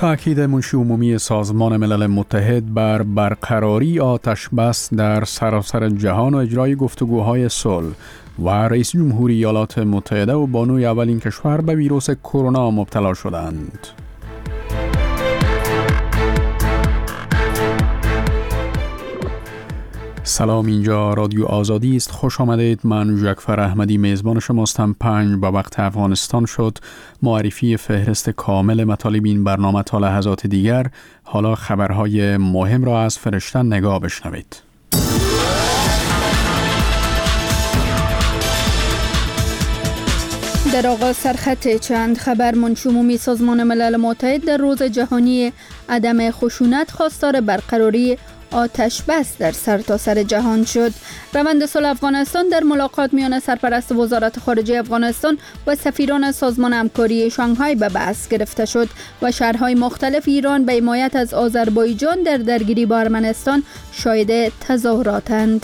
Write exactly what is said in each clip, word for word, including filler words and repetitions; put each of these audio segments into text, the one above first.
تأکید منشی عمومی سازمان ملل متحد بر برقراری آتش بس در سراسر جهان و اجرای گفتگوهای صلح و رئیس جمهوری ایالات متحده و بانوی اولین کشور به ویروس کرونا مبتلا شدند. سلام، اینجا رادیو آزادی است. خوش آمدید. من جعفر احمدی میزبان شماستم. پنج به وقت افغانستان شد. معرفی فهرست کامل مطالب این برنامه تا لحظات دیگر. حالا خبرهای مهم را از فرشته نگاه بشنوید. در آغاز سرخط چند خبر. منشی عمومی سازمان ملل متحد در روز جهانی عدم خشونت خواستار برقراری آتش بس در سرتاسر سر جهان شد. روند صلح افغانستان در ملاقات میان سرپرست وزارت خارجه افغانستان و سفیران سازمان همکاری شانگهای به بحث گرفته شد و شهرهای مختلف ایران به حمایت از آذربایجان در درگیری با ارمنستان شاهد تظاهراتند.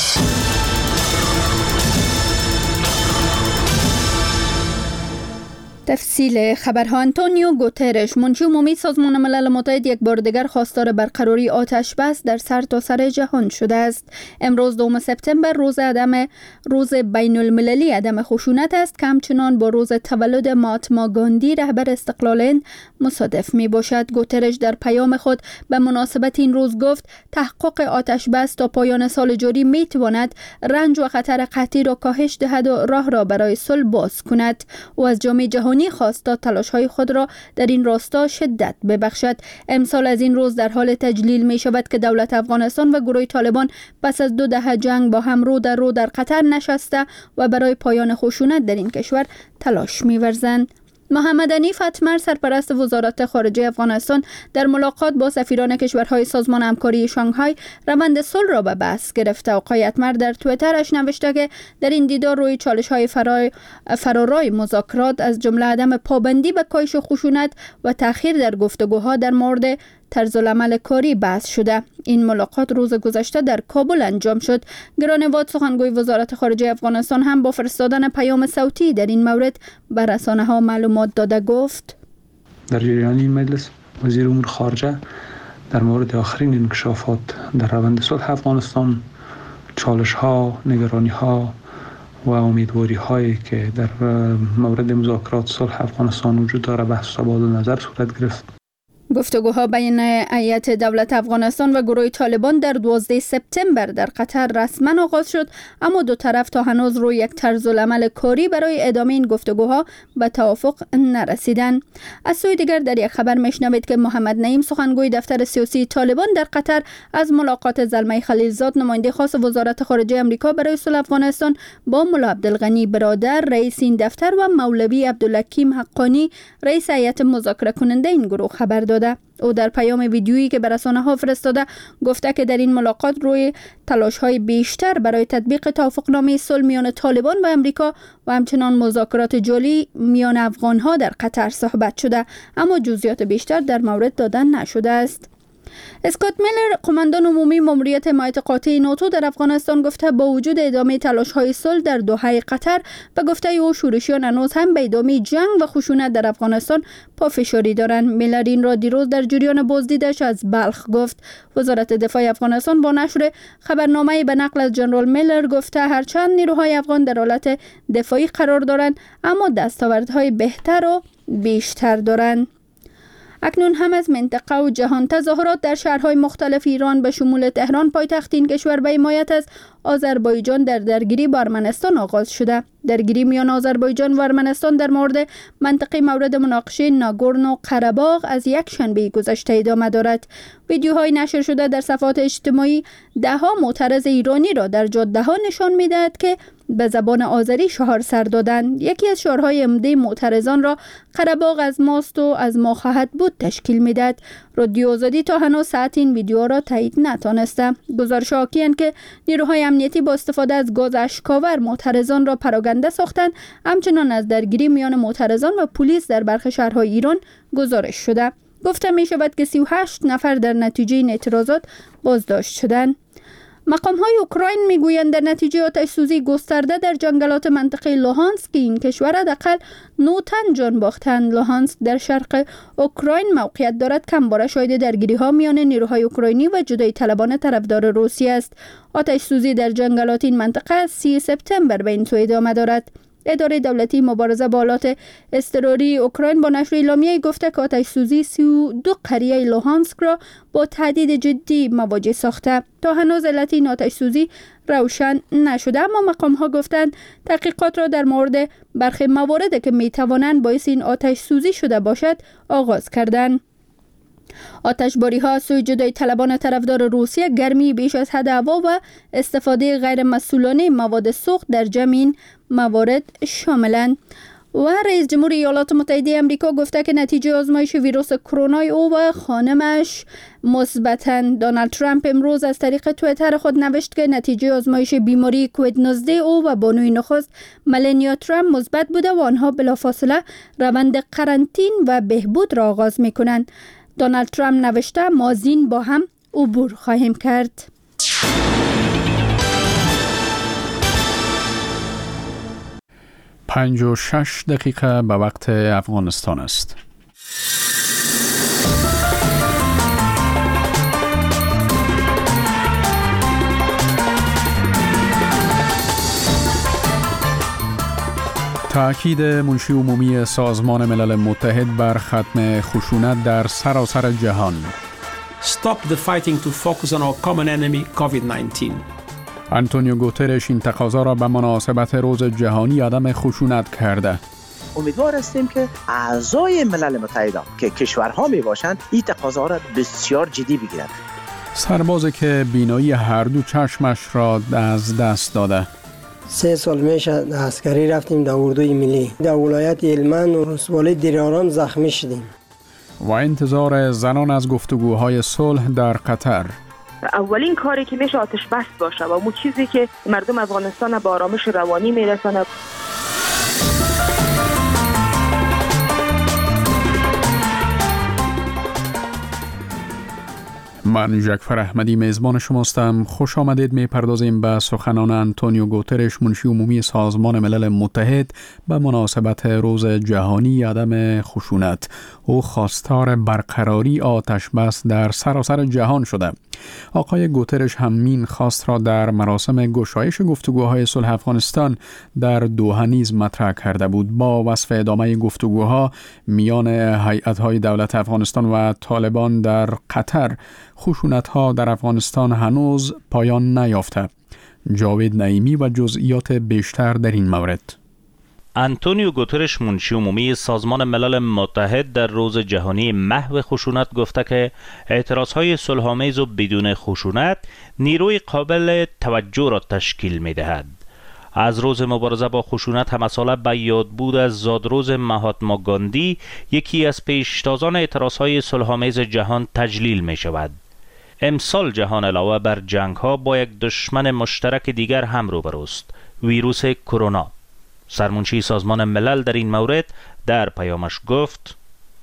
تفصیل خبرها. آنتونیو گوترش منشی عمومی سازمان ملل متحد یک بار دیگر خواستار برقراری آتش بس در سرتاسر سر جهان شده است. امروز دوم سپتامبر روز عدم روز بین المللی عدم خشونت است که همچنان با روز تولد مهاتما گاندی رهبر استقلال هند مصادف می باشد. گوترش در پیام خود به مناسبت این روز گفت تحقق آتش بس تا پایان سال جاری می تواند رنج و خطر قحطی را کاهش دهد و راه را برای صلح باز کند. او از جامعه جهانی خواست تا تلاش‌های خود را در این راستا شدت ببخشد. امسال از این روز در حال تجلیل می شود که دولت افغانستان و گروه طالبان پس از دو دهه جنگ با هم رو در رو در قطر نشسته و برای پایان خشونت در این کشور تلاش می ورزند. محمد حنیف اتمر سرپرست وزارت خارجه افغانستان در ملاقات با سفیران کشورهای سازمان همکاری شانگهای روند صلح را به بحث گرفته. آقای اتمر در توییترش نوشته که در این دیدار روی چالش‌های فرارای مذاکرات از جمله عدم پابندی به کاهش خشونت و تأخیر در گفتگوها در مورد طرز العمل کاری بحث شده. این ملاقات روز گذشته در کابل انجام شد. گرانواد سخنگوی وزارت خارجه افغانستان هم با فرستادن پیام صوتی در این مورد به رسانه‌ها معلومات داده گفت: در جریان این مجلس وزیر امور خارجه در مورد آخرین انکشافات در روند صلح افغانستان، چالش‌ها، نگرانی‌ها و امیدواری‌هایی که در مورد مذاکرات صلح افغانستان وجود دارد بحث و تبادل نظر صورت گرفت. گفتگوها بین هیئت دولت افغانستان و گروه طالبان در دوازده سپتامبر در قطر رسما آغاز شد، اما دو طرف تا هنوز روی یک طرز العمل کاری برای ادامه این گفتگوها به توافق نرسیدند. از سوی دیگر در یک خبر میشنوید که محمد نعیم سخنگوی دفتر سیاسی طالبان در قطر از ملاقات زلمه خلیلزاد نماینده خاص وزارت خارجه آمریکا برای صلح افغانستان با ملا عبدالغنی برادر رئیس این دفتر و مولوی عبدالحکیم حقانی رئیس هیئت مذاکره کننده این گروه خبر داد. او در پیام ویدیویی که به رسانه‌ها فرستاده گفته که در این ملاقات روی تلاش‌های بیشتر برای تطبیق توافقنامه صلح میان طالبان و آمریکا و همچنان مذاکرات جولی میان افغان‌ها در قطر صحبت شده، اما جزئیات بیشتر در مورد دادن نشده است. اسکات میلر قماندان عمومی ماموریت حمایت قاطع ناتو در افغانستان گفته با وجود ادامه تلاش‌های صلح در دوحه قطر و گفته او شورشیان هنوز هم به ادامه جنگ و خشونت در افغانستان پافشاری دارند. میلر این را دیروز در جریان بازدیدش از بلخ گفت. وزارت دفاع افغانستان با نشر خبرنامه‌ای به نقل از جنرال میلر گفته هرچند نیروهای افغان در حالت دفاعی قرار دارند، اما دستاوردهای بهتر و بیشتر دارند. اکنون هم از منطقه و جهان تظاهرات در شهرهای مختلف ایران به شمول تهران پایتخت این کشور به حمایت از آذربایجان در درگیری با ارمنستان آغاز شده. درگیری میان آذربایجان و ارمنستان در مورد منطقه مورد مناقشه ناگورنو قره‌باغ از یک شنبه گذشته ادامه دارد. ویدیوهای نشر شده در صفحات اجتماعی ده‌ها معترض ایرانی را در جاده‌ها نشان می‌دهد که به زبان آذری شعار سر دادند. یکی از شعارهای عمده معترضان را قره‌باغ از ماست و از ما خواهد بود تشکیل می‌دهد. رادیو آزادی تا هنوز ساعت این ویدیو را تایید نتوانسته. گزارش حاکی‌اند که نیروهای امنیتی با استفاده از گاز اشک‌آور معترضان را پراکنده ساختند. همچنان از درگیری میان معترضان و پلیس در برخی شهرهای ایران گزارش شده. گفته می شود که سی و هشت نفر در نتیجه این اعتراضات بازداشت شدند. مقام‌های اوکراین میگویند در نتیجه آتش‌سوزی گسترده در جنگلات منطقه لوهانسک این کشور حداقل نه تن جان باختند. لوهانسک در شرق اوکراین موقعیت دارد که همواره شاهد درگیری‌ها میان نیروهای اوکراینی و جدایی طلبان طرفدار روسیه است. آتش‌سوزی در جنگلات این منطقه از سی سپتامبر به این سو ادامه دارد. اداره دولتی مبارزه با آلات اضطراری اوکراین با نشر اعلامیه گفته که آتش‌سوزی سی و دو قریه لوهانسک را با تهدید جدی مواجه ساخته. تا هنوز علت این آتش‌سوزی روشن نشده، اما مقام‌ها گفتند تحقیقات را در مورد برخی مواردی که می‌توانند باعث این آتش‌سوزی شده باشد آغاز کردند. آتشباری ها سوی جدایی طلبان طرفدار روسیه گرمی بیش از حد هوا و استفاده غیر مسئولانه مواد سوخت در جمعین موارد شاملند. و رئیس جمهور ایالات متحده آمریکا گفته که نتیجه آزمایش ویروس کرونا او و خانمش مثبتند. دونالد ترامپ امروز از طریق توییتر خود نوشت که نتیجه آزمایش بیماری کووید نوزده او و بانوی نخست ملانیا ترامپ مثبت بوده و آنها بلافاصله روند قرنطین و بهبود را آغاز می‌کنند. دونالد ترامپ نوشته ما زین با هم عبور خواهیم کرد. پنج و شش دقیقه به وقت افغانستان است. تأکید منشی عمومی سازمان ملل متحد بر ختم خشونت در سراسر جهان. Stop the fighting to focus on our common enemy کووید نوزده. آنتونیو گوترش این تقاضا را به مناسبت روز جهانی عدم خشونت کرده. امیدوار هستیم که اعضای ملل متحد که کشورها می باشند این تقاضا را بسیار جدی بگیرند. سربازی که بینایی هر دو چشمش را از دست داده. سه سال میشه عسکری رفتیم در اردوی ملی. در ولایت هلمند و رسوالی دیرارام زخمی شدیم. و انتظار زنان از گفتگوهای صلح در قطر. اولین کاری که میشه آتش بس باشه و اون چیزی که مردم افغانستان به آرامش روانی میرسونه. من جعفر احمدی میزبان شماستم. خوش آمدید. میپردازیم به سخنان آنتونیو گوترش منشی عمومی سازمان ملل متحد به مناسبت روز جهانی عدم خشونت. او خواستار برقراری آتش بس در سراسر جهان شده. آقای گوترش همین خواست را در مراسم گشایش گفتگوهای صلح افغانستان در دوحه نیز مطرح کرده بود. با وصف ادامه گفتگوها میان هیئت‌های دولت افغانستان و طالبان در قطر، خشونت‌ها در افغانستان هنوز پایان نیافته. جاوید نعیمی و جزئیات بیشتر در این مورد. آنتونیو گوترش منشی عمومی سازمان ملل متحد در روز جهانی محو خشونت گفته که اعتراضهای صلح‌آمیز و بدون خشونت نیروی قابل توجه را تشکیل می‌دهد. از روز مبارزه با خشونت هم مسئله به یادبود از زادروز مهاتما گاندی، یکی از پیشتازان اعتراضهای صلح‌آمیز جهان تجلیل می شود. امسال جهان علاوه بر جنگ‌ها با یک دشمن مشترک دیگر هم روبروست، ویروس کرونا. سرمنشی سازمان ملل در این مورد در پیامش گفت: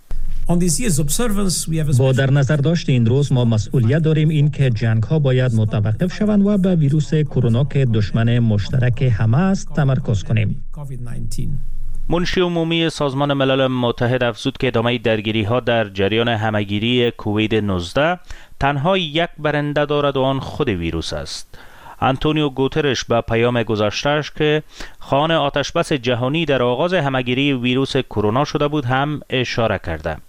با در نظر داشت این روز ما مسئولیت داریم این که جنگ ها باید متوقف شوند و به ویروس کرونا که دشمن مشترک همه است تمرکز کنیم. منشی عمومی سازمان ملل متحد افزود که ادامه درگیری ها در جریان همهگیری کووید نوزده تنها یک برنده دارد و آن خود ویروس است. آنتونیو گوترش به پیام گذاشته‌اش که خواهان آتشبس جهانی در آغاز همهگیری ویروس کرونا شده بود هم اشاره کرده.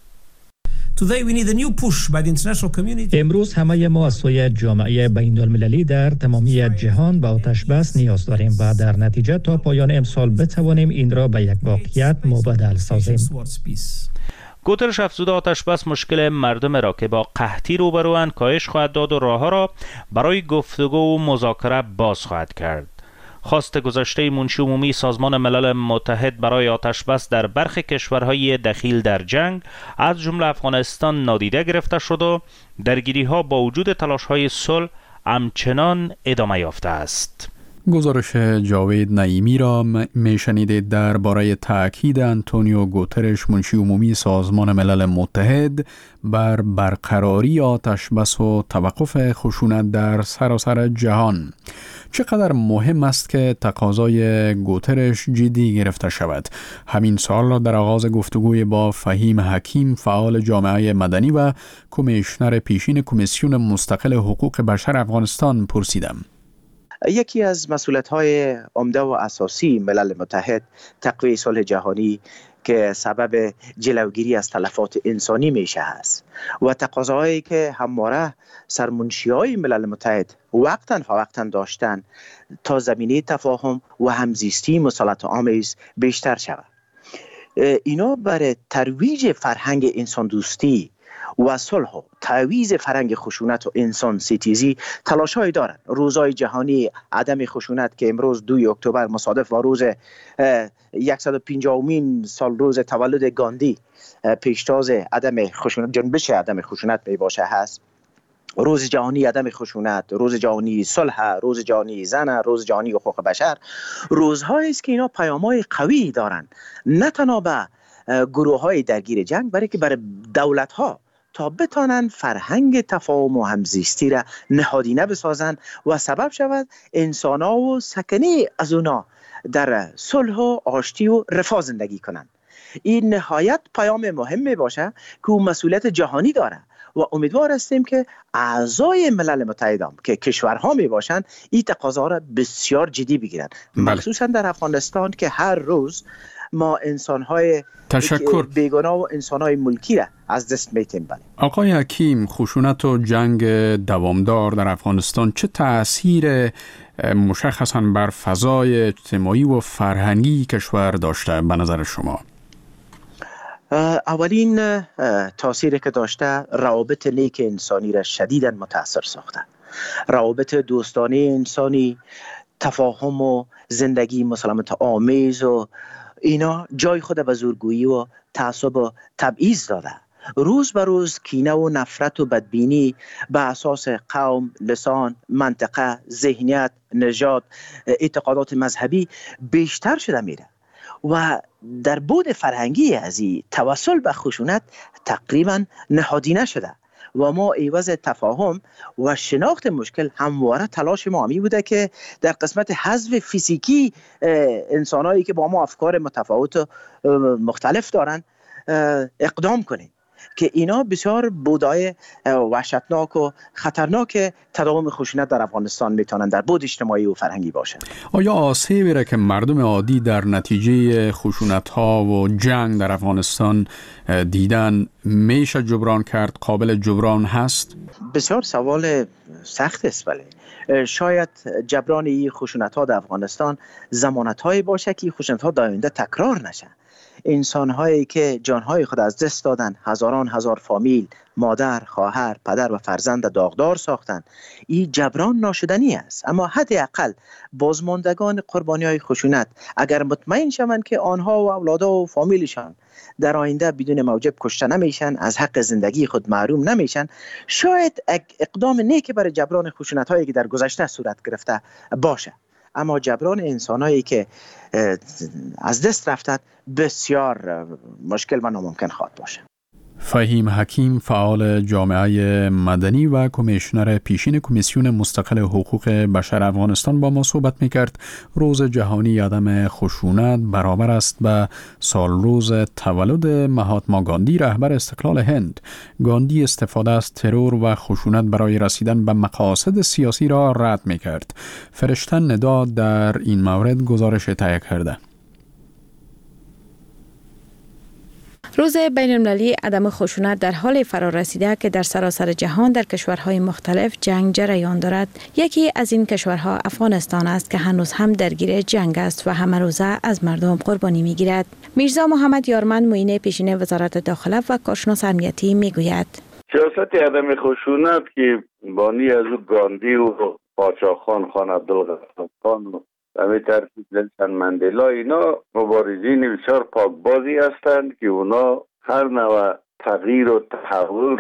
امروز همه ما از سوی جامعه بین‌المللی در تمامی جهان به آتشبس نیاز داریم و در نتیجه تا پایان امسال بتوانیم این را به یک واقعیت مبدل سازیم. گوترش افزوده آتشبس مشکل مردم را که با قحطی روبروند کاهش خواهد داد و راه‌ها را برای گفتگو و مذاکره باز خواهد کرد. خواست گذشته منشی عمومی سازمان ملل متحد برای آتشبس در برخی کشورهای دخیل در جنگ از جمله افغانستان نادیده گرفته شد و درگیری‌ها با وجود تلاش‌های صلح همچنان ادامه یافته است. گزارش جاوید نعیمی را میشنیدید درباره تأکید آنتونیو گوترش منشی عمومی سازمان ملل متحد بر برقراری آتش بس و توقف خشونت در سراسر جهان. چقدر مهم است که تقاضای گوترش جدی گرفته شود؟ همین سوال را در آغاز گفتگوی با فهیم حکیم، فعال جامعه مدنی و کمیشنر پیشین کمیسیون مستقل حقوق بشر افغانستان پرسیدم. یکی از مسئولیت‌های عمده و اساسی ملل متحد تقویت صلح جهانی که سبب جلوگیری از تلفات انسانی میشه است و تقاضاهایی که همواره سرمنشی‌های ملل متحد وقتاً فوقتاً داشتن تا زمینه تفاهم و همزیستی مسالمت آمیز بیشتر شود. اینا برای ترویج فرهنگ انسان دوستی و صلح و تعویض فرهنگ خشونت و انسان ستیزی تلاش‌هایی دارند. روزهای جهانی عدم خشونت که امروز دوم اکتبر مصادف با روز صد و پنجاهمین سال روز تولد گاندی پیشتاز عدم خشونت، جنبش عدم خشونت می باشه هست. روز جهانی عدم خشونت، روز جهانی صلح، روز جهانی زن، روز جهانی حقوق بشر، روزهایی است که اینا پیام‌های قوی دارند، نه تنها به گروه‌های درگیر جنگ، بلکه برای دولت‌ها تا بتانند فرهنگ تفاهم و همزیستی را نهادینه بسازند و سبب شود انسان‌ها و سکنی از اونا در صلح و آشتی و رفاه زندگی کنند. این نهایت پیام مهمی باشه که اون مسئولیت جهانی داره و امیدوار هستیم که اعضای ملل متحد هم که کشورها می باشند این تقاضا را بسیار جدی بگیرند، مخصوصا در افغانستان که هر روز ما انسان‌های تشکر بیگناه و انسان‌های ملکی را از دست میتیم. بله. آقای حکیم، خشونت و جنگ دوامدار در افغانستان چه تأثیر مشخصاً بر فضای اجتماعی و فرهنگی کشور داشته به نظر شما؟ اولین تأثیری که داشته روابط نیک انسانی را شدیداً متاثر ساخته. روابط دوستانه انسانی، تفاهم و زندگی مسالمت آمیز و اینا جای خود به زورگویی و تعصب و تبعیض داده. روز به روز کینه و نفرت و بدبینی به اساس قوم، لسان، منطقه، ذهنیت، نژاد، اعتقادات مذهبی بیشتر شده میره و در بود فرهنگی از این توسل به خشونت تقریبا نهادینه شده و ما عوض تفاهم و شناخت مشکل همواره تلاش ما همی بوده که در قسمت حذف فیزیکی انسانایی که با ما افکار متفاوت و مختلف دارن اقدام کنیم که اینا بسیار بودای وحشتناک و خطرناک تداوم خشونت در افغانستان میتونن در بود اجتماعی و فرهنگی باشه. آیا آسیبی را که مردم عادی در نتیجه خشونت‌ها و جنگ در افغانستان دیدن میشه جبران کرد، قابل جبران هست؟ بسیار سوال سخت است. بله، شاید جبران این خشونت‌ها در افغانستان ضمانت‌هایی باشه که خشونت‌ها در آینده تکرار نشه. انسان‌هایی که جان‌های خود از دست دادن، هزاران هزار فامیل، مادر، خواهر، پدر و فرزند داغدار ساختن، این جبران ناشدنی است. اما حداقل بازماندگان قربانی‌های خشونت اگر مطمئن شوند که آنها و اولادها و فامیلشان در آینده بدون موجب کشته نمیشن، از حق زندگی خود محروم نمیشن، شاید اقدام نیک برای جبران خشونت‌هایی که در گذشته صورت گرفته باشه. اما جبران انسانایی که از دست رفتند بسیار مشکل و ناممکن خواهد باشه. فهیم حکیم، فعال جامعه مدنی و کمیشنر پیشین کمیسیون مستقل حقوق بشر افغانستان با ما صحبت میکرد. روز جهانی عدم خشونت برابر است به سال روز تولد مهاتما گاندی، رهبر استقلال هند. گاندی استفاده از ترور و خشونت برای رسیدن به مقاصد سیاسی را رد میکرد. فرشتن ندا در این مورد گزارش تهیه کرده. روز بین المللی عدم خشونت در حال فرا رسیده که در سراسر جهان در کشورهای مختلف جنگ جریان دارد. یکی از این کشورها افغانستان است که هنوز هم درگیر جنگ است و همه روزه از مردم قربانی می گیرد. میرزا محمد یارمند، معین پیشین وزارت داخله و کارشناس امنیتی می گوید سیاست عدم خشونت که بانی از گاندی و پاچاخان خان عبدالغفار و همه ترتیب نلسن مندلا، اینا مبارزین بسیار پاکبازی هستند که اونا هر نوع تغییر و تحول را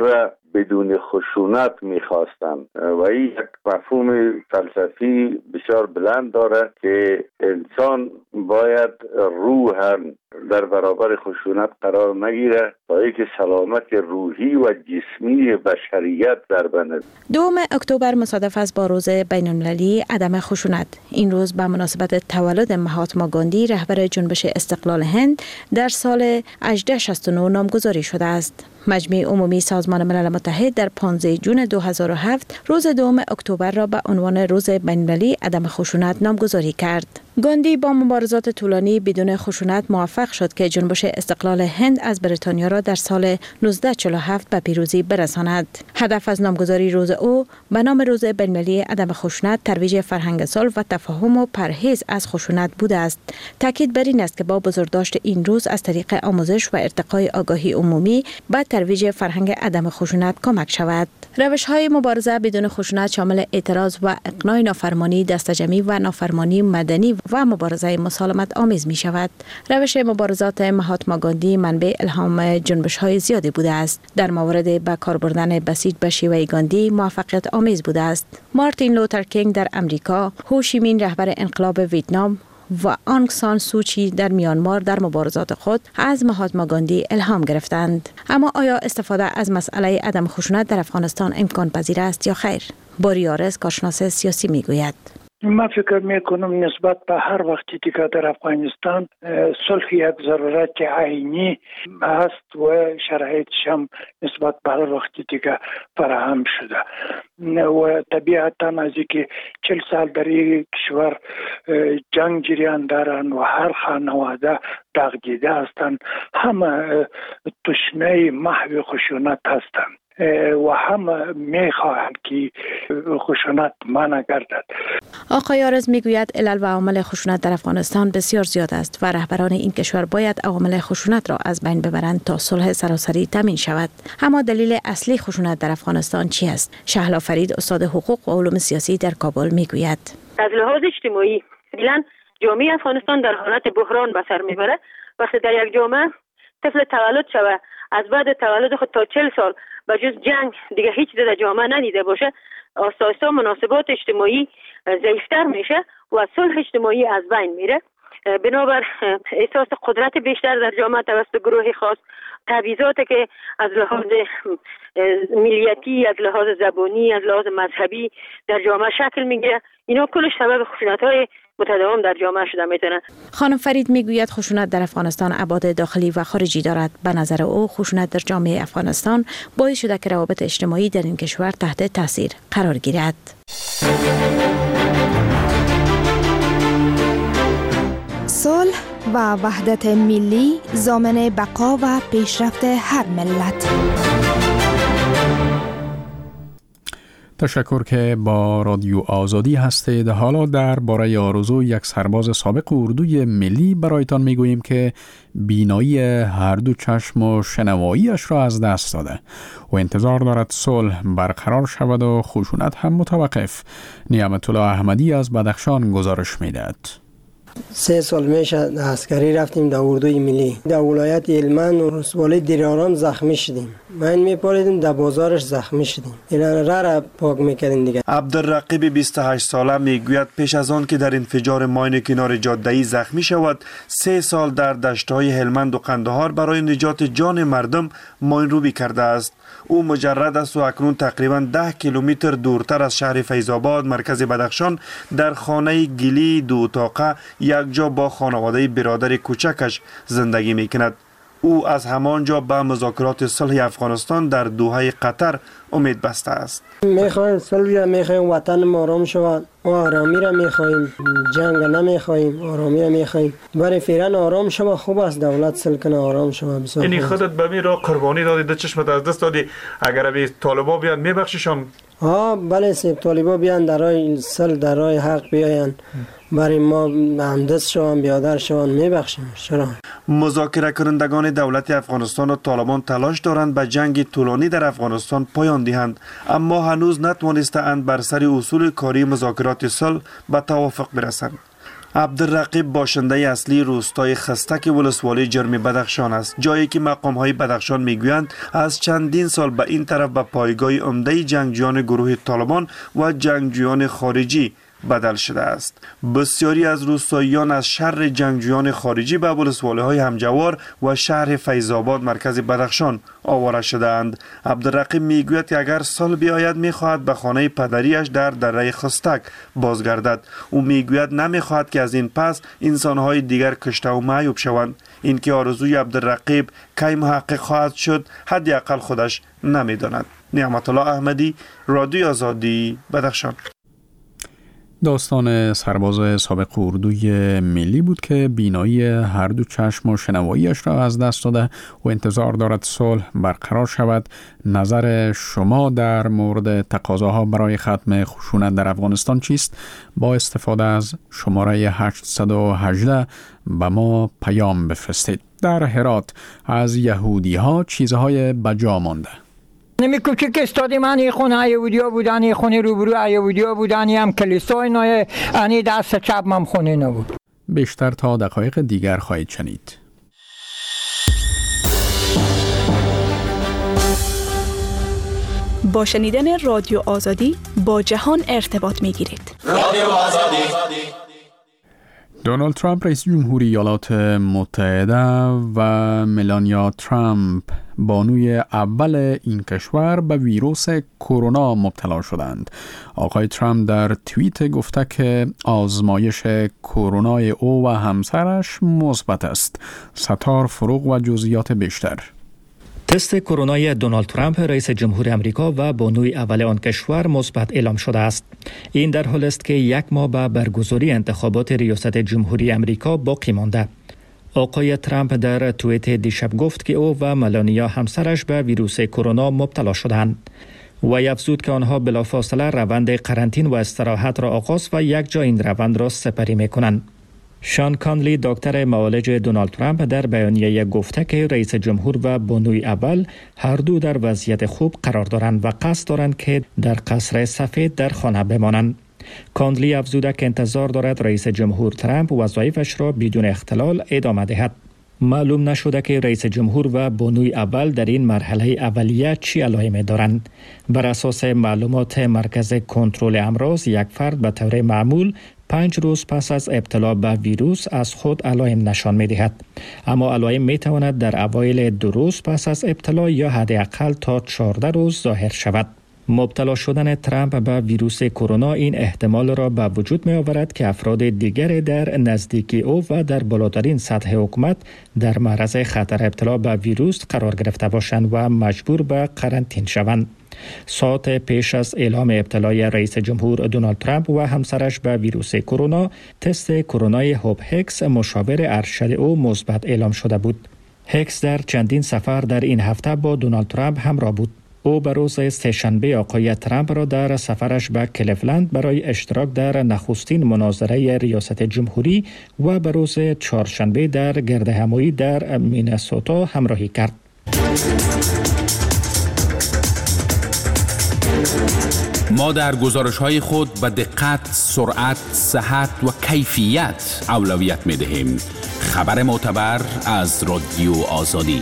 بدون خشونت میخواستند و این یک مفهوم فلسفی بسیار بلند داره که انسان باید روحاً در برابر خشونت قرار نگیره تا اینکه سلامت روحی و جسمی بشریت در بند. دوم اکتبر مصادف است با روز بین المللی عدم خشونت. این روز به مناسبت تولد مهاتما گاندی رهبر جنبش استقلال هند در سال هزار و هشتصد و شصت و نه نامگذاری شده است. مجمع عمومی سازمان ملل متحد در پانزده ژوئن دو هزار و هفت روز دوم اکتبر را به عنوان روز بین المللی عدم خشونت نامگذاری کرد. گاندی با مبارزات طولانی بدون خشونت موفق شد که جنبش استقلال هند از بریتانیا را در سال نوزده چهل و هفت به پیروزی برساند. هدف از نامگذاری روز او به نام روز بین المللی عدم خشونت ترویج فرهنگ صلح و تفاهم و پرهیز از خشونت بوده است. تاکید بر این است که با بزرگداشت این روز از طریق آموزش و ارتقای آگاهی عمومی به ترویج فرهنگ عدم خشونت کمک شود. روش‌های مبارزه بدون خشونت شامل اعتراض و اقناع نافرمانی، دسته‌جمعی و نافرمانی مدنی و مبارزه مسالمت آمیز می شود. روش مبارزات مهاتما گاندی منبع الهام جنبش‌های زیادی بوده است. در مورد به کار بردن بسیج به شیوه گاندی موفقیت آمیز بوده است. مارتین لوتر کینگ در امریکا، هو شی مین رهبر انقلاب ویتنام و آنگ سان سوچی در میانمار در مبارزات خود از مهاتما گاندی الهام گرفتند. اما آیا استفاده از مسئله عدم خشونت در افغانستان امکان پذیر است یا خیر؟ بوری آرس، کارشناس سیاسی، میگوید. من فکر میکنم نسبت به هر وقتی که در افغانستان صلح یک ضرورت عینی است و شرایطش هم نسبت به هر وقتی که فراهم شده و طبیعتا از اینکه چهل سال در این کشور جنگ جریان دارند و هر خانواده دغدیده هستند، همه دشمن محو خشونت هستند و هم میخواهند که خشونت منع گردد. آقای آرز میگوید علل و عوامل خشونت در افغانستان بسیار زیاد است و رهبران این کشور باید عوامل خشونت را از بین ببرند تا صلح سراسری تامین شود. اما دلیل اصلی خشونت در افغانستان چی است؟ شهلا فرید، استاد حقوق و علوم سیاسی در کابل، میگوید. از لحاظ اجتماعی فعلا جامعه افغانستان در حالت بحران به سر میبره. وقتی در یک جامعه طفل تولد شود، از بعد تولد خود تا چهل سال به جز جنگ دیگه هیچ در جامعه ندیده باشه، آستا آستا مناسبات اجتماعی ضعیفتر میشه و صلح اجتماعی از بین میره. بنابر احساس قدرت بیشتر در جامعه توسط گروه خاص، تبعیضاتی که از لحاظ ملیتی، از لحاظ زبانی، از لحاظ مذهبی در جامعه شکل میگیره، اینا کلش سبب خشونت‌های متداوم در جامعه شده میتونه. خانم فرید میگوید خشونت در افغانستان ابعاد داخلی و خارجی دارد. به نظر او خشونت در جامعه افغانستان باعث شده که روابط اجتماعی در این کشور تحت تاثیر قرار گیرد. صلح و وحدت ملی ضامن بقا و پیشرفت هر ملت. تشکر که با رادیو آزادی هستید. حالا در باره آرزو یک سرباز سابق اردوی ملی برایتان میگوییم که بینایی هر دو چشم و شنواییش را از دست داده و انتظار دارد صلح برقرار شود و خشونت هم متوقف. نعمت الله احمدی از بدخشان گزارش میدهد. سه سال میشه عسکری رفتیم در اردوی ملی در ولایت هلمند و رسوالی دیرارام زخمی شدیم. من میپاریدیم در بازارش زخمی شدیم. اینا را را پاک میکردیم دیگه. عبدالرقیب بیست و هشت ساله میگوید پیش از آن که در انفجار ماین کنار جاده‌ای زخمی شود، سه سال در دشت‌های هلمند و قندهار برای نجات جان مردم ماین روبی کرده است. او مجرد است و اکنون تقریبا ده کیلومتر دورتر از شهر فیض‌آباد مرکز بدخشان در خانه گلی دو اتاقه یک جا با خانواده برادر کوچکش زندگی میکند. او از همانجا به مذاکرات صلح افغانستان در دوحه قطر امید بسته است. میخوایم صلح را میخوایم، وطن ما آرام شود، آرامی را میخوایم، جنگ نمیخوایم، آرامی را میخوایم. برای فعلا آرام شود، خوب است دولت صلح کنه، آرام شود. بسیار یعنی خودت به می را قربانی دادی، ده چشمت از دست دادی، اگر به طالبا بیان میبخشیشان؟ ها بله، سیب طالبا بیان در راه صلح، در راه حق بیاین، برای ما همدست شوان بیادر شوان میبخشیم. چرا؟ مذاکره کنندگان دولت افغانستان و طالبان تلاش دارند به جنگ طولانی در افغانستان پایان دهند، اما هنوز نتوانستند بر سر اصول کاری مذاکرات صلح به توافق برسند. عبدالرقیب باشنده اصلی روستای خستک ولسوالی جرم بدخشان است، جایی که مقام‌های بدخشان میگویند از چندین سال به این طرف به پایگاه عمده جنگجویان گروه طالبان و جنگجویان خارجی بدل شده است. بسیاری از روستاییان از شر جنگجویان خارجی به ولسوالی‌های همجوار و شهر فیض‌آباد مرکز بدخشان آواره شده‌اند. عبدالرقیب میگوید که اگر سال بیاید میخواهد به خانه پدریش در دره خستک بازگردد. او میگوید نمیخواهد که از این پس انسان‌های دیگر کشته و معیوب شوند. این که آرزوی عبدالرقیب کی محقق خواهد شد حداقل خودش نمیداند. نعمت الله احمدی، رادیوی آزادی، بدخشان. داستان سرباز سابق اردوی ملی بود که بینایی هر دو چشم و شنواییش را از دست داده و انتظار دارد صلح برقرار شود. نظر شما در مورد تقاضاها برای ختم خشونت در افغانستان چیست؟ با استفاده از شماره هشت یک هشت به ما پیام بفرستید. در هرات از یهودی ها چیزهای بجا مانده. نمی کوچک استادی من ای خونه ایودیا بودن، ای خونه روبرو ایودیا بودن، هم کلیسای نای انی دست چپ من خونه نبود. بیشتر تا دقایق دیگر خواهید شنید. با شنیدن رادیو آزادی با جهان ارتباط می گیرید. رادیو آزادی. دونالد ترامپ رئیس جمهوری ایالات متحده و ملانیا ترامپ بانوی اول این کشور به ویروس کرونا مبتلا شدند. آقای ترامپ در توییت گفته که آزمایش کرونای او و همسرش مثبت است. ستار فروغ و جزئیات بیشتر. تست کرونای دونالد ترامپ رئیس جمهور امریکا و بانوی اول آن کشور مثبت اعلام شده است. این در حالی است که یک ماه به برگزاری انتخابات ریاست جمهوری امریکا باقی مانده. آقای ترامپ در توییت دیشب گفت که او و ملانیا همسرش به ویروس کرونا مبتلا شدند. و افزود که آنها بلافاصله روند قرنطین و استراحت را آغاز و یک جا این روند را سپری می‌کنند. شان کانلی دکتر معالج دونالد ترامپ در بیانیه گفته که رئیس جمهور و بانوی اول هر دو در وضعیت خوب قرار دارند و قصد دارند که در قصر سفید در خانه بمانند. کانلی افزوده که انتظار دارد رئیس جمهور ترامپ وظایفش را بدون اختلال ادامه دهد. معلوم نشده که رئیس جمهور و بانوی اول در این مرحله اولیه چی علائمی دارند. بر اساس معلومات مرکز کنترل امراض، یک فرد به طور معمول پنج روز پس از ابتلا به ویروس از خود علائم نشان می دهد. اما علائم می تواند در اوایل دو روز پس از ابتلا یا حداقل تا چهارده روز ظاهر شود. مبتلا شدن ترامپ به ویروس کرونا این احتمال را به وجود می آورد که افراد دیگر در نزدیکی او و در بالاترین سطح حکومت در معرض خطر ابتلا به ویروس قرار گرفته باشند و مجبور به قرنطین شوند. ساعت پیش از اعلام ابتلای رئیس جمهور دونالد ترامپ و همسرش به ویروس کرونا، تست کرونای هوب هکس مشاور ارشد او مثبت اعلام شده بود. هکس در چندین سفر در این هفته با دونالد ترامپ همراه بود. او به روز سه‌شنبه آقای ترامپ را در سفرش به کلیولند برای اشتراک در نخستین مناظره ریاست جمهوری و به روز چهارشنبه در گردهمایی در مینسوتا همراهی کرد. ما در گزارش‌های خود به دقت، سرعت، صحت و کیفیت اولویت می‌دهیم. خبر معتبر از رادیو آزادی.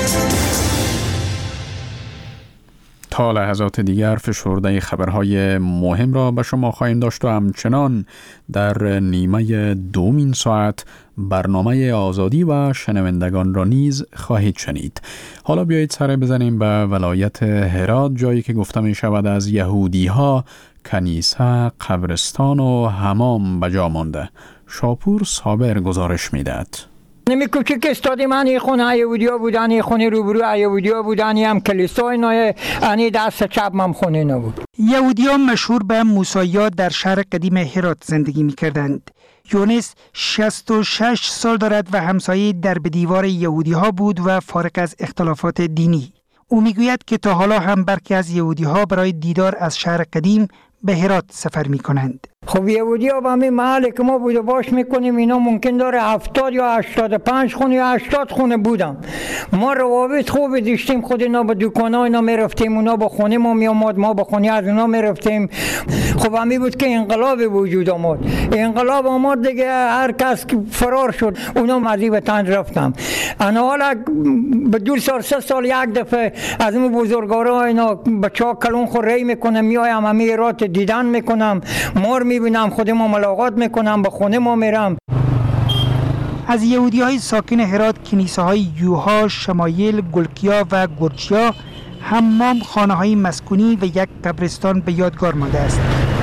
تا لحظات دیگر فشرده خبرهای مهم را به شما خواهیم داشت و همچنان در نیمه دومین ساعت برنامه آزادی و شنوندگان را نیز خواهید شنید. حالا بیایید سر بزنیم به ولایت هرات، جایی که گفته می شود از یهودی ها کنیسه، قبرستان و حمام بجا مانده. شاپور صابر گزارش می دهد. نمی کوچک استادی من ای خونه ایودیا بودن، ای خونه روبرو ایودیا بودن، هم کلیسای نای انی دست چپ من خونه نبود. یهودیان مشهور به موساییات در شهر قدیم هرات زندگی می کردند. یونس شصت و شش سال دارد و همسایه در به دیوار یهودی ها بود و فارغ از اختلافات دینی. او می گوید که تا حالا هم برخی از یهودی ها برای دیدار از شهر قدیم به هرات سفر می کنند. خب یهودی ها به همین محل که ما بود باش میکنیم اینا ممکن داره هفتاد یا هشتاد و پنج خونه یا هشتاد خونه بودم. ما روابط خوبی داشتیم، خود اینا به دکان ها اینا میرفتیم، اونا به خونه ما میامد، ما به خونه از اونا میرفتیم. خب همین بود که انقلاب وجود آمد. انقلاب آمد دیگه هر کس که فرار شد اونا مزی وطن رفتم. انا حالا به دو سال سه سال یک دفعه از این بزرگوارا اینا بچه ها کلون خور ری میکنم، میایم همه رات دیدن میکنم، مار میبینم، خود ما ملاقات میکنم، به خونه ما میرم. از یهودی های ساکن هرات کنیسه های یوها، شمایل، گلکیا و گرچیا، حمام، خانه های مسکونی و یک قبرستان به یادگار مانده است.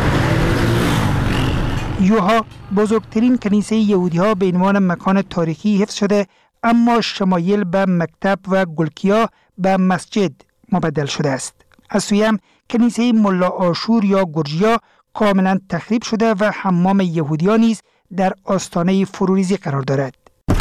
یوها بزرگترین کنیسه یهودی ها به عنوان مکان تاریخی حفظ شده، اما شمایل به مکتب و گلکیا به مسجد مبدل شده است. از سوی هم کنیسه ملا آشور یا گرجیا کاملا تخریب شده و حمام یهودیان نیز در آستانه فروریزی قرار دارد.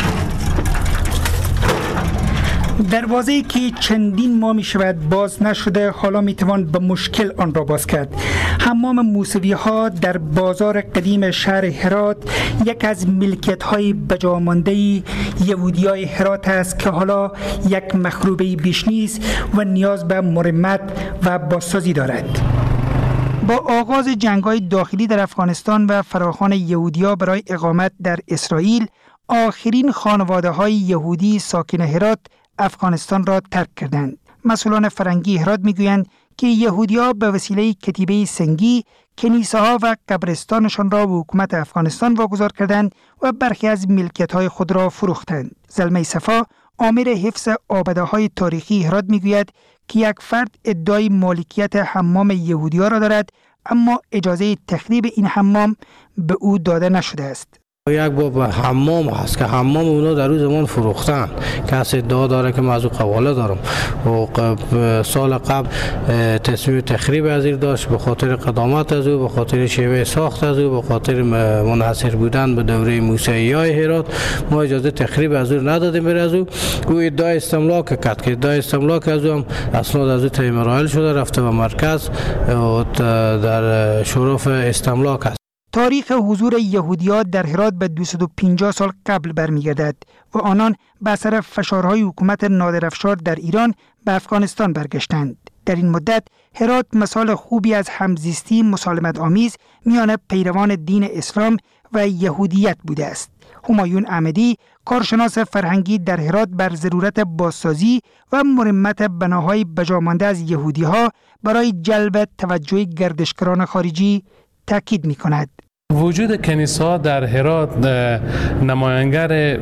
دروازه‌ای که چندین ماه می شود باز نشده، حالا می توان به مشکل آن را باز کرد. حمام موسوی ها در بازار قدیم شهر هرات یک از ملکیت های بجامانده یهودی های هرات است که حالا یک مخروبه بیش نیست و نیاز به مرمت و بازسازی دارد. با آغاز جنگ‌های داخلی در افغانستان و فراخوان یهودی‌ها برای اقامت در اسرائیل، آخرین خانواده‌های یهودی ساکن هرات افغانستان را ترک کردند. مسئولان فرنگی هرات می‌گویند که یهودی‌ها به وسیله کتیبه سنگی کنیسه‌ها و قبرستانشان را به حکومت افغانستان واگذار کردند و برخی از ملکیت‌های خود را فروختند. زلمه صفا، آمر حفظ آبده‌های تاریخی هرات می‌گوید که یک فرد ادعای مالکیت حمام یهودی‌ها را دارد، اما اجازه تخریب این حمام به او داده نشده است. یک باب حمام هست که حمام اونا در روز زمان فروختن، کسی ادعا داره که من از او قواله دارم و سال قبل تصمیم تخریب از این داشت به خاطر قدامت از او، به خاطر شیوه ساخت از او، به خاطر منحصر بودن به دوره موسیایی های هرات. ما اجازه تخریب از او ندادیم. بر از او او ادعای استملاک کرد که ادعای استملاک از او هم اسناد از او تای مراحل شده، رفته به مرکز و در شرف استملاک است. تاریخ حضور یهودی‌ها در هرات به دویست و پنجاه سال قبل برمیگردد و آنان به اثر فشارهای حکومت نادرافشار در ایران به افغانستان برگشتند. در این مدت هرات مثال خوبی از همزیستی مسالمت آمیز میان پیروان دین اسلام و یهودیت بوده است. همایون احمدی، کارشناس فرهنگی در هرات، بر ضرورت بازسازی و مرمت بناهای بجامانده از یهودی‌ها برای جلب توجه گردشگران خارجی تاکید می‌کند. وجود کنیسه‌ها در هرات نمایانگر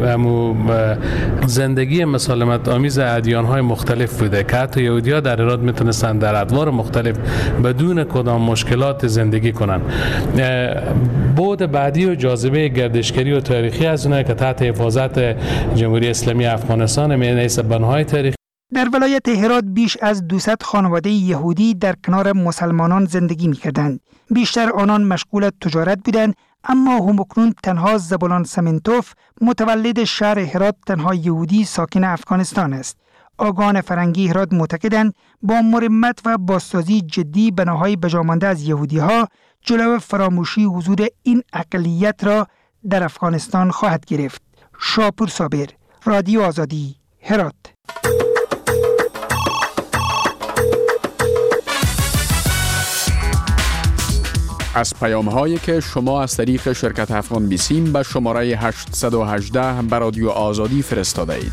زندگی مسالمت آمیز ادیان‌های مختلف بوده که حتی یهودی‌ها در هرات میتونستن در ادوار مختلف بدون کدام مشکلات زندگی کنن. بعد بعدی و جاذبه گردشگری و تاریخی از اونها که تحت حفاظت جمهوری اسلامی افغانستان می‌نیس بناهای تاریخی. در ولایت هرات بیش از دویست خانواده یهودی در کنار مسلمانان زندگی می‌کردند. بیشتر آنان مشغول تجارت بودند، اما همکنون تنها زبولان سمنتوف، متولد شهر هرات، تنها یهودی ساکن افغانستان است. آگاهان فرنگی هرات معتقدند با مرمت و بازسازی جدی بناهای بجامانده از یهودی‌ها جلو فراموشی حضور این اقلیت را در افغانستان خواهد گرفت. شاپور صابر، رادیو آزادی، هرات. از پیام هایی که شما از طریق شرکت افغان بیسیم به شماره هشتصد و هجده به رادیو آزادی فرستاده اید.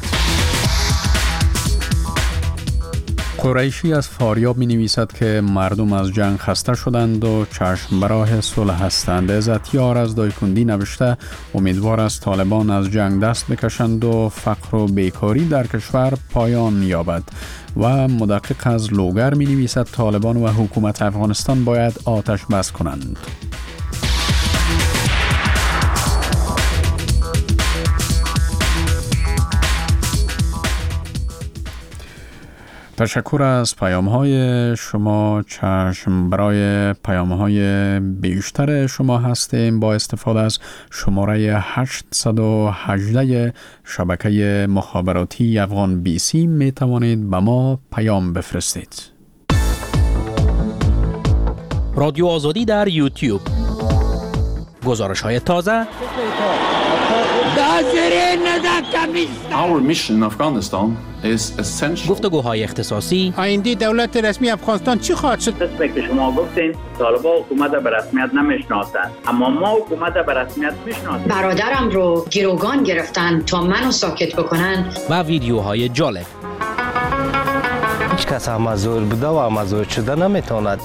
قریشی از فاریاب می نویسد که مردم از جنگ خسته شدند و چشم به راه صلح هستند. عزتیار از دایکندی نوشته امیدوار است طالبان از جنگ دست بکشند و فقر و بیکاری در کشور پایان یابد. و مدقق از لوگر می نویسد طالبان و حکومت افغانستان باید آتش بس کنند. تشکر از پیام های شما. چشم برای پیام های بیشتر شما هستیم. با استفاده از شماره هشتصد و هجده شبکه مخابراتی افغان بی سی می توانید به ما پیام گزارش های تازه، Our mission in Afghanistan is essential. گفتگوهای اختصاصی، آینده دولت رسمی افغانستان چی خواهد شد؟ مثل که شما گفتین طالبان حکومت به رسمیت نمیشناسند، اما ما حکومت به رسمیت میشناسیم. برادرم رو گروگان گرفتن تا منو ساکت بکنن. و ویدیوهای جالب. هیچ کس امازور بوده و امازور شده نمیتواند.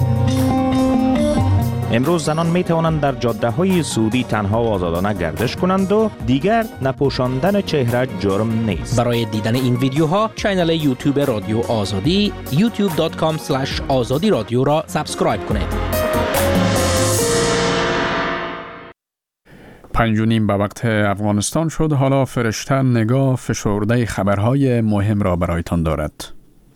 امروز زنان می توانند در جاده های سعودی تنها و آزادانه گردش کنند و دیگر نپوشاندن چهره جرم نیست. برای دیدن این ویدیوها کانال یوتیوب رادیو آزادی یوتیوب دات کام اسلش آزادی رادیو را سابسکرایب کنید. پنج و نیم به وقت افغانستان شد. حالا فرشته نگاه فشرده خبرهای مهم را برایتان دارد.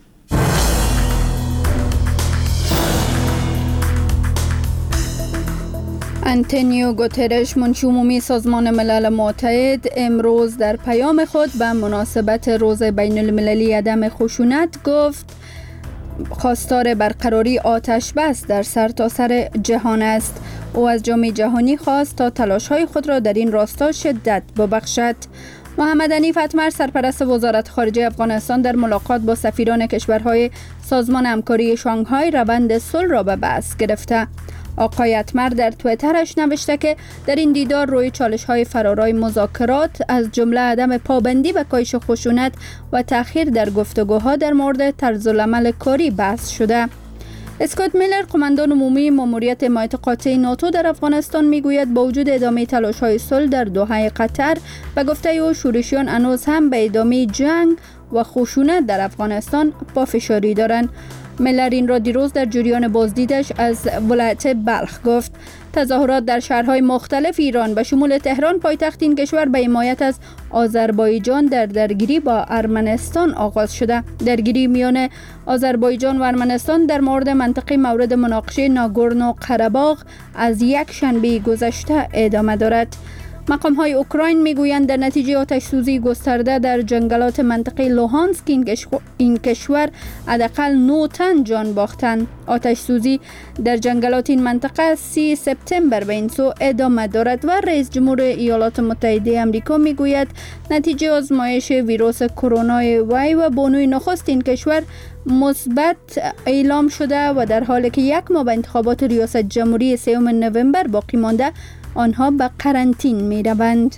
آنتونیو گوترش منشی عمومی سازمان ملل متحد امروز در پیام خود به مناسبت روز بین المللی عدم خشونت گفت خواستار برقراری آتش بس در سرتاسر سر جهان است. او از جامعه جهانی خواست تا تلاش‌های خود را در این راستا شدت ببخشد. محمد حنیف اتمر سرپرست وزارت خارجه افغانستان در ملاقات با سفیران کشورهای سازمان همکاری شانگهای روند صلح را به بحث گرفته. آقای اتمر در توییترش نوشته که در این دیدار روی چالش‌های فرارای مذاکرات از جمله عدم پابندی به کاهش خشونت و تأخیر در گفتگوها در مورد طرزالعمل کاری بحث شده. اسکات میلر قماندان عمومی ماموریت حمایت قاطع ناتو در افغانستان میگوید با وجود ادامه تلاش‌های صلح در دوحه قطر و گفته او شورشیان هنوز هم به ادامه جنگ و خشونت در افغانستان پافشاری دارند. میلر این را دیروز در جریان بازدیدش از ولایت بلخ گفت. تظاهرات در شهرهای مختلف ایران به شمول تهران پایتخت این کشور به حمایت از آذربایجان در درگیری با ارمنستان آغاز شده. درگیری میان آذربایجان و ارمنستان در مورد منطقه مورد مناقشه ناگورنو قره‌باغ از یک شنبه گذشته ادامه دارد. مقام های اوکراین میگویند در نتیجه آتش سوزی گسترده در جنگلات منطقه لوهانسک این کشور حداقل نه تن جان باختند. آتش سوزی در جنگلات این منطقه سی سپتامبر به این سو ادامه دارد و رئیس جمهور ایالات متحده آمریکا میگوید نتیجه آزمایش ویروس کرونا وی و بانوی نخست این کشور مثبت اعلام شده و در حالی که یک ماه به انتخابات ریاست جمهوری سوم نوامبر باقی مانده آنها به قرنطین می روند.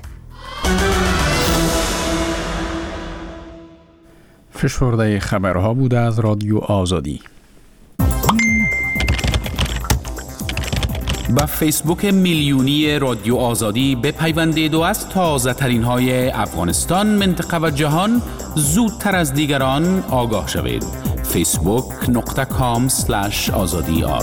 فشرده خبرها بود از رادیو آزادی. با فیسبوک میلیونی رادیو آزادی بپیوندید و از تازه ترین های افغانستان، منطقه و جهان زودتر از دیگران آگاه شوید. فیسبوک نقطه کام اسلش آزادی آر.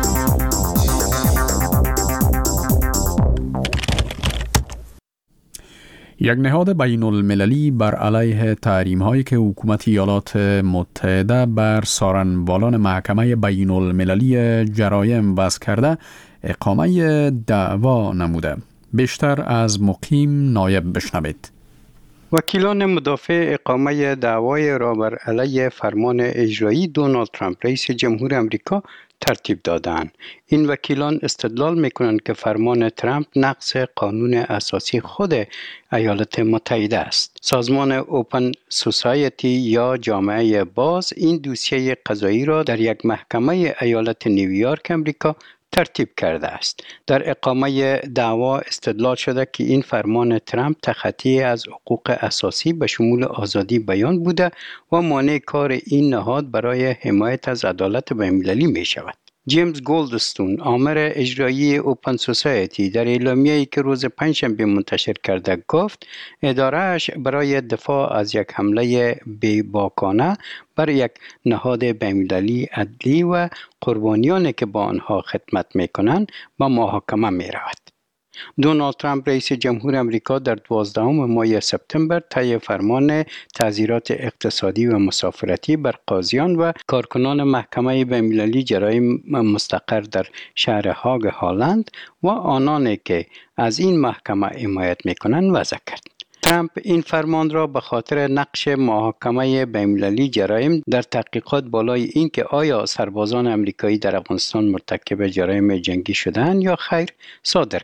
یک نهاد بین المللی بر علیه تحریم هایی که حکومت ایالات متحده بر سارنوالان محکمه بین المللی جرایم وضع کرده اقامه دعوا نموده. بیشتر از مقیم نایب بشنوید. وکیلان مدافع اقامه دعوای را بر علیه فرمان اجرایی دونالد ترامپ رئیس جمهور آمریکا ترتیب دادند. این وکیلان استدلال میکنند که فرمان ترامپ نقض قانون اساسی خود ایالات متحده است. سازمان اوپن سوسایتی یا جامعه باز این دوسیه قضایی را در یک محکمه ایالت نیویورک آمریکا ترتیب کرده است. در اقامه دعوا استدلال شده که این فرمان ترامپ تخطی از حقوق اساسی به شمول آزادی بیان بوده و مانع کار این نهاد برای حمایت از عدالت بین‌المللی می شود. جیمز گولدستون، آمر اجرایی اوپن سوسایتی، در اعلامیه‌ای که روز پنجشنبه منتشر کرده گفت اداره‌اش برای دفاع از یک حمله بی‌باکانه بر یک نهاد بین‌المللی عدلی و قربانیانی که با آنها خدمت می‌کنند به محاکمه می‌رود. دونالد ترامپ رئیس جمهور آمریکا در دوازدهم ماه سپتامبر طی فرمان تعزیرات اقتصادی و مسافرتی بر قاضیان و کارکنان محکمه بین‌المللی جرایم مستقر در شهر هاگ هالند و آنانی که از این محکمه حمایت می‌کنند وضع کرد. ترامپ این فرمان را به خاطر نقش محاکمه بین‌المللی جرایم در تحقیقات بالای این که آیا سربازان آمریکایی در افغانستان مرتکب جرایم جنگی شدند یا خیر صادر کرد.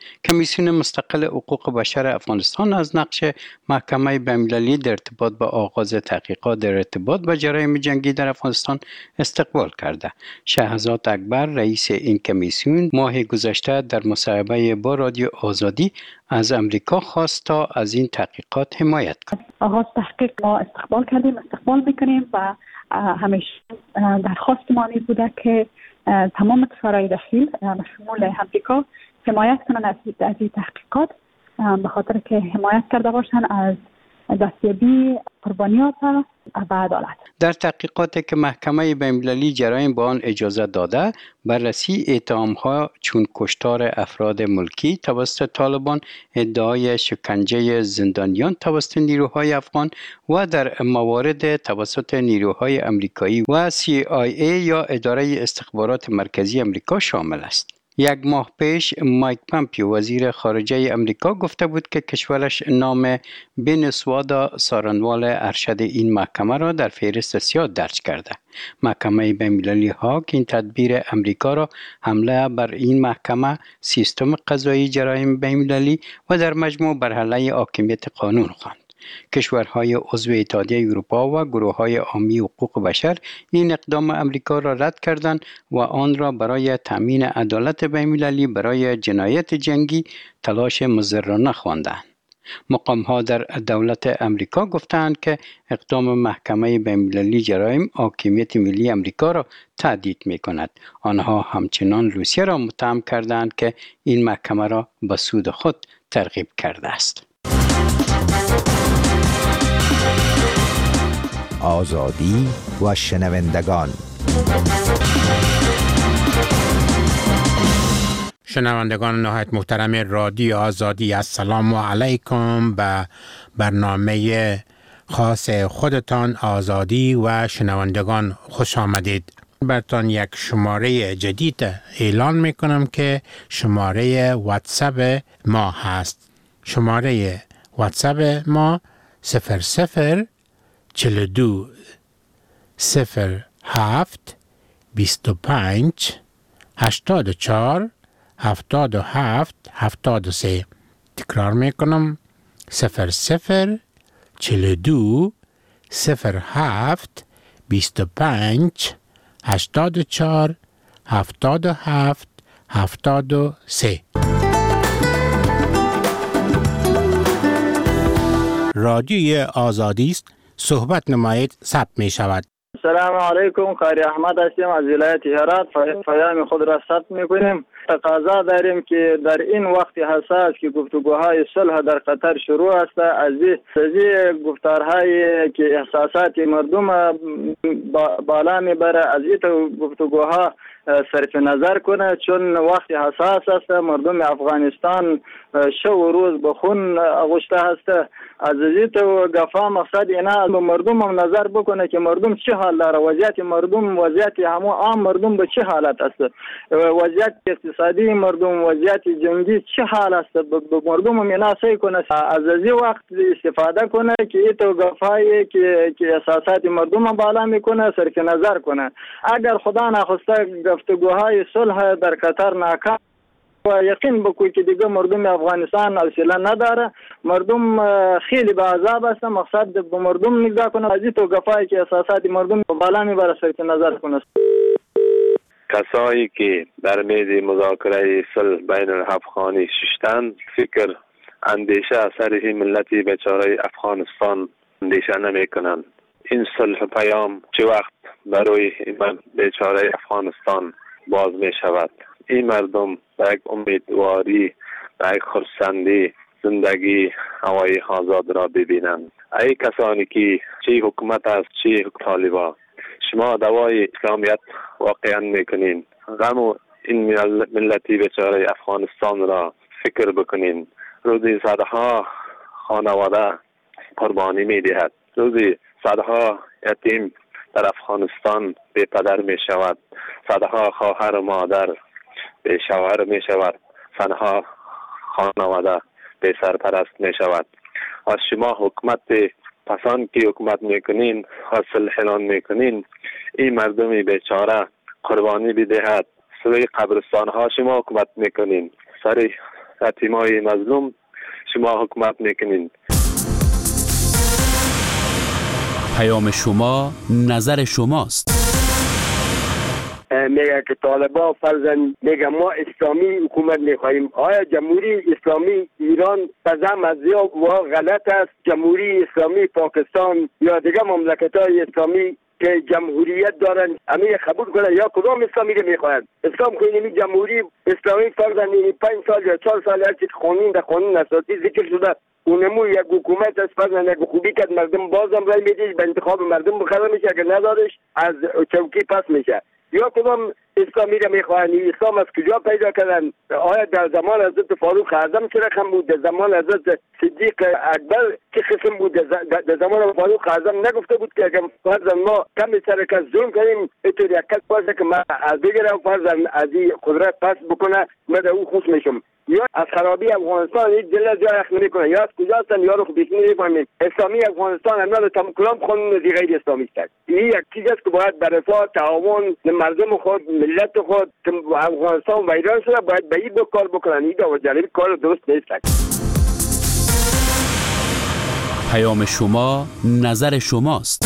کمیسیون مستقل حقوق بشر افغانستان از نقش محکمه بین‌المللی در ارتباط با آغاز تحقیقات در ارتباط با جرایم جنگی در افغانستان استقبال کرده. شهزاد اکبر رئیس این کمیسیون ماه گذشته در مصاحبه با رادیو آزادی از امریکا خواست تا از این تحقیقات حمایت کند. آغاز تحقیق ما استقبال کردیم، استقبال میکنیم و همیشه درخواست ما این بوده که تمام کشورهای داخل شمول امریکا حمایت کنند از این تحقیقات، به خاطر که حمایت کرده باشند از دستیابی قربانیات و عدالت. در تحقیقاتی که محکمه بین‌المللی جرایم به آن اجازه داده، بررسی اتهام‌ها چون کشتار افراد ملکی توسط طالبان، ادعای شکنجه زندانیان توسط نیروهای افغان و در موارد توسط نیروهای امریکایی و سی آی ای یا اداره استخبارات مرکزی امریکا شامل است. یک ماه پیش مایک پامپیو وزیر خارجه امریکا گفته بود که کشورش نام بن اسوادا سارنوال ارشد این محکمه را در فهرست سیاه درج کرده. محکمه بین‌المللی هاگ این تدبیر امریکا را حمله بر این محکمه، سیستم قضایی جرایم بین‌المللی و در مجموع بر علیه حاکمیت قانون خواند. کشورهای عضو اتحادیه اروپا و گروه‌های عامی حقوق بشر این اقدام امریکا را رد کردند و آن را برای تامین عدالت بین‌المللی برای جنایت جنگی تلاش مضرانه خواندند. مقام‌ها در دولت امریکا گفتند که اقدام محکمه بین‌المللی جرایم حاکمیت ملی امریکا را تهدید می‌کند. آنها همچنان روسیه را متهم کردند که این محکمه را به سود خود ترغیب کرده است. آزادی و شنوندگان. شنوندگان نهایت محترم رادیو آزادی، السلام علیکم. به برنامه خاص خودتان آزادی و شنوندگان خوش آمدید. براتون یک شماره جدید اعلان میکنم که شماره واتساپ ما هست. شماره واتساپ ما صفر صفر چهل دو صفر هفت بیست و پنج هشتاد و چهار هفتاد و هفت هفتاد و سه. تکرار میکنم صفر صفر چهل دو صفر هفت بیست و پنج هشتاد و چهار هفتاد و هفت هفتاد و سه. رادیوی آزادی است، صحبت نمایید ثبت می شود. سلام علیکم، قاری احمد هستیم از ولایت هرات. پیام خود را ثبت می کنیم. تقاضا داریم که در این وقت حساس که گفتگوهای صلح در قطر شروع است، از این گفتارهایی که احساسات مردم بالا میبره، از این گفتگوها صرف نظر کنه، چون وقت حساس است. مردم افغانستان شو و روز به خون آغشته هست. از این تو گفا مقصد اینا مردم هم نظر بکنه که مردم چه حال داره، وضعیت مردم، وضعیت همه عام مردم به چه حالت است، وضعیت اقتصادی مردم، وضعیت جنگی چه حال است. به مردم هم اینا سعی کنه از این وقت استفاده کنه که این تو گفایی که که احساسات مردم بالا میکنه صرف نظر کنه. اگر خدا نخواسته گفتگوهای صلح در قطر ناکام و یقین بکوی که دیگه مردم افغانستان حوصله نداره، مردم خیلی به عذاب است. مقصد به مردم نگاه کنه، از این تو گفایی که احساسات مردم بالا میبره صرف نظر کنه. کسایی که در میز مذاکره صلح بین الافغانی ششتن فکر اندیشه اثر ملت بیچاره افغانستان اندیشه نمی کنند. این صلح پیام چه وقت برای این بیچاره افغانستان باز می شود؟ این مردم به یک امیدواری، به یک خرسندی زندگی هوای آزاد را ببینند. ای کسانی که چه حکومت است چه طالبان، شما دوای اسلامیت واقعا میکنین، غم این ملتی بیچاره افغانستان را فکر بکنین. روزی صدها خانواده قربانی میدهد، روزی صدها یتیم در افغانستان بی پدر می شود، صدها خواهر و مادر بی شوهر می شود، صدها خانواده بی سرپرست می شود. از شما حکومت پسند که حکومت میکنین و صلح اعلان میکنین، این مردمی بیچاره قربانی بدهد، سوی قبرستان ها شما حکومت میکنین، سر یتیمای مظلوم شما حکومت میکنین. پیام شما نظر شماست. میگه که طالبان فرزن میگه ما اسلامی حکومت میخواهیم. آیا جمهوری اسلامی ایران بزم از یا و غلط است؟ جمهوری اسلامی پاکستان یا دیگه مملکت های اسلامی که جمهوریت دارن همه قبول کنن یا کدام اسلامی رو میخواهند؟ اسلام کنیم جمهوری اسلامی فرزن پنج سال یا چهار سال هرچی قانون در قانون اساسی ذکر شده اونمو یک حکومت است فرزن یک خوبی که مردم بازم رای میده به انتخاب مردم بخره میشه، اگر ندارش از چوکی پس میشه. یا کدام اسلامی را میخواهند؟ اسلام از کجا پیدا کردن؟ آیا در زمان حضرت فاروق اعظم چه رقم بود؟ در زمان حضرت صدیق اکبر چه قسم بود؟ در زمان فاروق اعظم نگفته بود که اگر فرزن ما کمی سرکت ظلم کنیم اینطور یک کس باشه که ما از بگیرم فرزن از این قدرت پس بکنه من در او خوش میشم؟ یا از خرابی افغانستان این دل از جای اخ نمیکنه یا از کجا هستن یا رو خب بیشتر نمیفهمیم. اسلامی افغانستان همه رو تمام کلام قانون دی غیر اسلامی است. این یک چیز است که باید به رفاه تعاون مردم خود ملت خود که افغانستان ویران شده باید به این کار بکنن. این دو جانب کار درست نیست. پیام شما نظر شماست.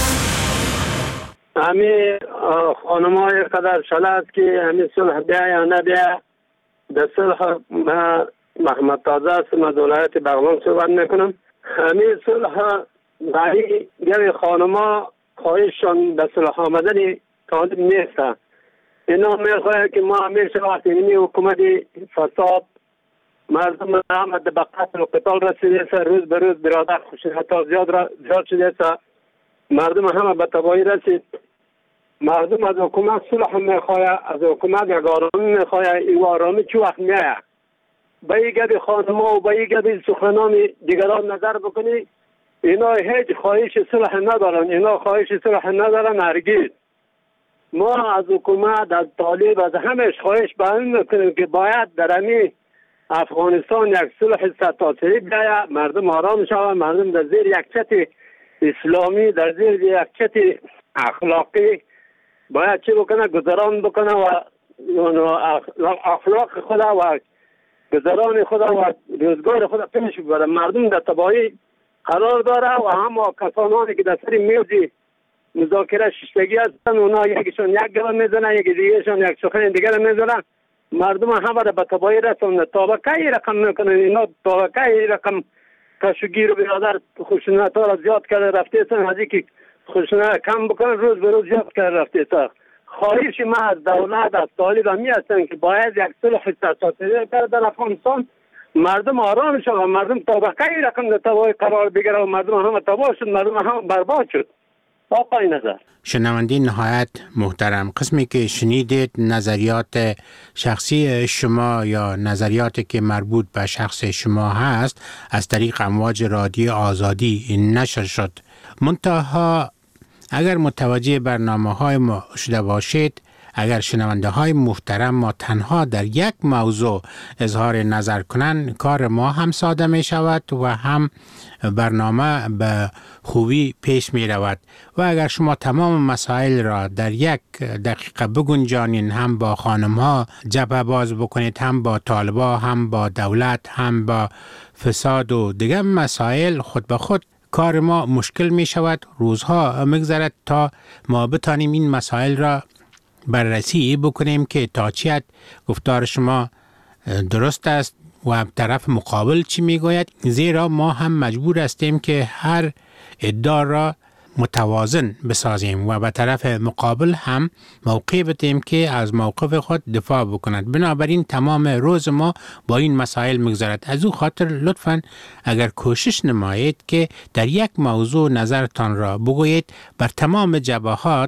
همین خانم‌های قدر شلت که همین صلح بیا یا نبیا در صلح ما محمد تازه است ما دولت بغلان صحبت میکنم. همین صلح برای گوی خانما خواهششان به صلح آمدن طالب نیست. اینا میخواهد که ما همیشه وقتی نمی حکومت فساد مردم هم به قتل و قتال رسیده است، روز به روز برادر خشونت زیاد را زیاد شده است، مردم همه به تباهی رسید. مردم از حکومت صلح میخواهد، از حکومت یک آرامی میخواهد. این آرامی چه وقت میآید؟ به این گد خانما و به این گد سخنان دیگران نظر بکنی. اینا هیچ خواهش صلح ندارن، اینا خواهش صلح ندارن هرگز. ما از حکومت، از طالب، از همش خواهش بیان میکنیم که باید در همین افغانستان یک صلح صد تاثیری بیاید، مردم آرام شوند، مردم در زیر یک چت اسلامی، در زیر یک چت اخلاقی باید چی بکنه؟ گذران بکنه و اخلاق خدا و گذران خدا و روزگار خدا پیش ببره. مردم در تباهی قرار داره و همه کسانی که در سر میز مذاکره ششتگی هستن اونا یکیشون یک گل میزنن، یکی دیگهشون یک سخن دیگر میزنن. مردم همه را به تباهی رسوندن. طبقه رقم میکنن اینا، طبقه رقم کشوگیر و برادر خشونت ها را زیاد کرده رفته سن از اینکه خشونت کم بکنن روز به روز زیاد کرده رفته تا. خواهش ما از دولت از طالب همی هستن که باید یک صلح تاثیری کرده در افغانستان، مردم آرام شد، مردم طبقه رقم در تباهی قرار بگیره و مردم همه تباه شد، مردم همه برباد شد. با پای نظر شنوندین نهایت محترم، قسمی که شنیدید نظریات شخصی شما یا نظریاتی که مربوط به شخص شما هست از طریق امواج رادیو آزادی نشر شد. منتها اگر متوجه برنامه های ما شده باشید، اگر شنونده های محترم ما تنها در یک موضوع اظهار نظر کنند، کار ما هم ساده می شود و هم برنامه به خوبی پیش می رود. و اگر شما تمام مسائل را در یک دقیقه بگنجانین، هم با خانم ها جبهه باز بکنید، هم با طالبا، هم با دولت، هم با فساد و دیگر مسائل، خود به خود کار ما مشکل می شود. روزها میگذرد تا ما بتانیم این مسائل را بررسی بکنیم که تا چی حد گفتار شما درست است و طرف مقابل چی میگوید، زیرا ما هم مجبور هستیم که هر ادعا را متوازن بسازیم و به طرف مقابل هم موقع بدیم که از موقف خود دفاع بکند. بنابراین تمام روز ما با این مسائل میگذرد. از او خاطر لطفاً اگر کوشش نمایید که در یک موضوع نظرتان را بگویید، بر تمام جبهات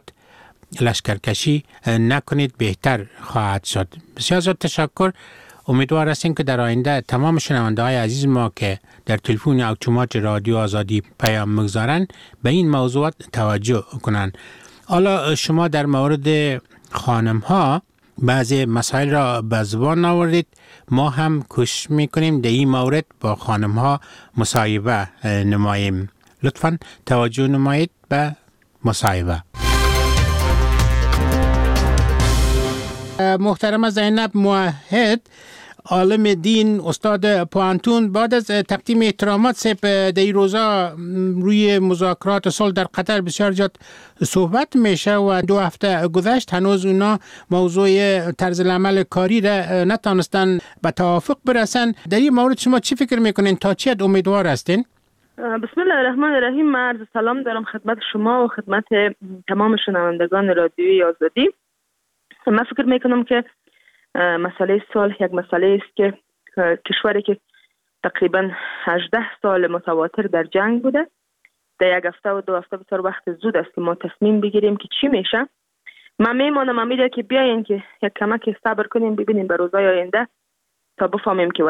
لشکرکشی نکنید، بهتر خواهد شد. بسیار زیاد تشکر. امیدوار هستیم که در آینده تمام شنونده های عزیز ما که در تلفن اتومات رادیو آزادی پیام میگذارن به این موضوعات توجه کنند. حالا شما در مورد خانم ها بعضی مسائل را به زبان آوردید، ما هم کوشش میکنیم در این مورد با خانم ها مصاحبه نماییم. لطفاً توجه نمایید به مصاحبه. محترم زینب موحد، عالم دین، استاد پوانتون، بعد از تقدیم احترامات سپ در روزا روی مذاکرات صلح در قطر بسیار جات صحبت میشه و دو هفته گذشت هنوز اونا موضوع طرز العمل کاری را نتانستن به توافق برسن. در این مورد شما چی فکر میکنین؟ تا چی امیدوار هستین؟ بسم الله الرحمن الرحیم. من عرض سلام دارم خدمت شما و خدمت تمام شنوندگان رادیوی آزادی. من فکر میکنم که مسئله صلح یک مسئله است که کشوری که تقریبا هجده سال متواتر در جنگ بوده، در یک هفته و دو هفته بسیار وقت زود است که ما تصمیم بگیریم که چی میشه. من میمانم امیده که بیاین که یک کمک صبر کنیم ببینیم به روزهای آینده تا بفهمیم که